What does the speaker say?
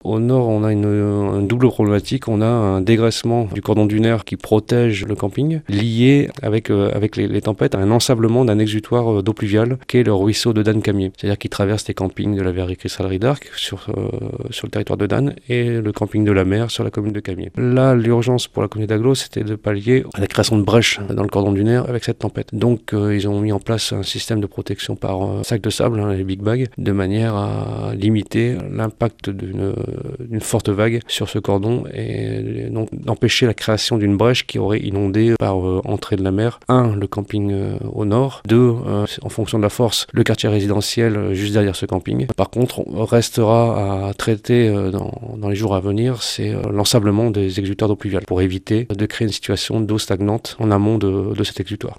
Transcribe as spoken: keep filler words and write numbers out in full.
Au nord, on a une, une double problématique. On a un dégraissement du cordon dunaire qui protège le camping, lié avec, euh, avec les, les tempêtes à un ensablement d'un exutoire d'eau pluviale, qui est le ruisseau de Danne-Camier. C'est-à-dire qu'il traverse les campings de la verrerie Cristallerie d'Arc sur, euh, sur le territoire de Danne et le camping de la Mer sur la commune de Camier. Là, l'urgence pour la communauté d'Aglo, c'était de pallier à la création de brèches dans le cordon dunaire avec cette tempête. Donc, euh, ils ont mis en place un système de protection par euh, sac de sable, hein, les big bags, de manière à limiter l'impact d'une, d'une forte vague sur ce cordon et donc d'empêcher la création d'une brèche qui aurait inondé par euh, entrée de la mer, un, le camping euh, au nord, deux, euh, en fonction de la force, le quartier résidentiel euh, juste derrière ce camping. Par contre, on restera à traiter euh, dans, dans les jours à venir, c'est euh, l'ensablement des exutoires d'eau pluviale pour éviter de créer une situation d'eau stagnante en amont de, de cet exutoire.